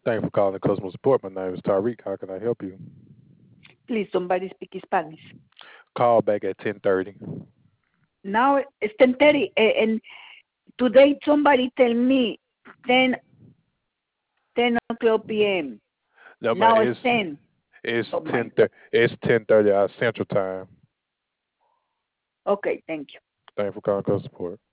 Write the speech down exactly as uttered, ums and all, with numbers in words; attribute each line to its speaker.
Speaker 1: Thank you for calling customer support. My name is Tariq. How can I help you?
Speaker 2: Please, somebody speak Spanish.
Speaker 1: Call back at ten thirty.
Speaker 2: Now it's ten thirty, and today somebody tell me ten ten o'clock p m.
Speaker 1: No, man,
Speaker 2: Now it's
Speaker 1: it's
Speaker 2: ten.
Speaker 1: it's
Speaker 2: Oh my
Speaker 1: ten
Speaker 2: God.
Speaker 1: thirty. It's ten thirty our Central Time.
Speaker 2: Okay, thank you.
Speaker 1: Thank you for calling customer support.